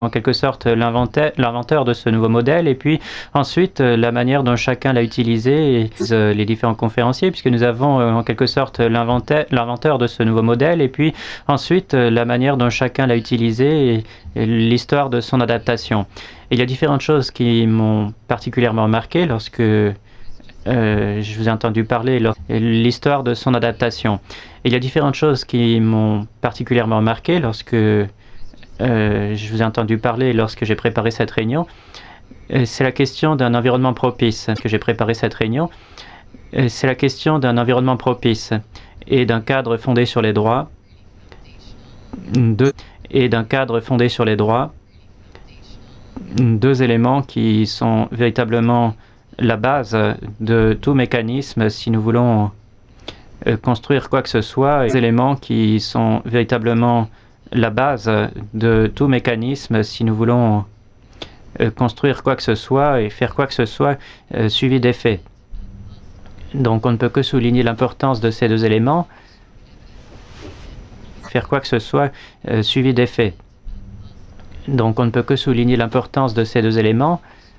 en quelque sorte l'inventeur de ce nouveau modèle, et puis ensuite la manière dont chacun l'a utilisé, et les différents conférenciers, puisque nous avons en quelque sorte l'inventeur de ce nouveau modèle, et puis ensuite la manière dont chacun l'a utilisé, et l'histoire de son adaptation. Et il y a différentes choses qui m'ont particulièrement marqué lorsque je vous ai entendu parler, l'histoire de son adaptation. Et il y a différentes choses qui m'ont particulièrement marqué lorsque je vous ai entendu parler lorsque j'ai préparé cette réunion. C'est la question d'un environnement propice que j'ai préparé cette réunion. C'est la question d'un environnement propice et d'un cadre fondé sur les droits. D'un cadre fondé sur les droits. Deux éléments qui sont véritablement la base de tout mécanisme si nous voulons construire quoi que ce soit. Des éléments qui sont véritablement la base de tout mécanisme si nous voulons construire quoi que ce soit et faire quoi que ce soit suivi des faits. Donc on ne peut que souligner l'importance de ces deux éléments. Faire quoi que ce soit suivi des faits. Donc on ne peut que souligner l'importance de ces deux éléments.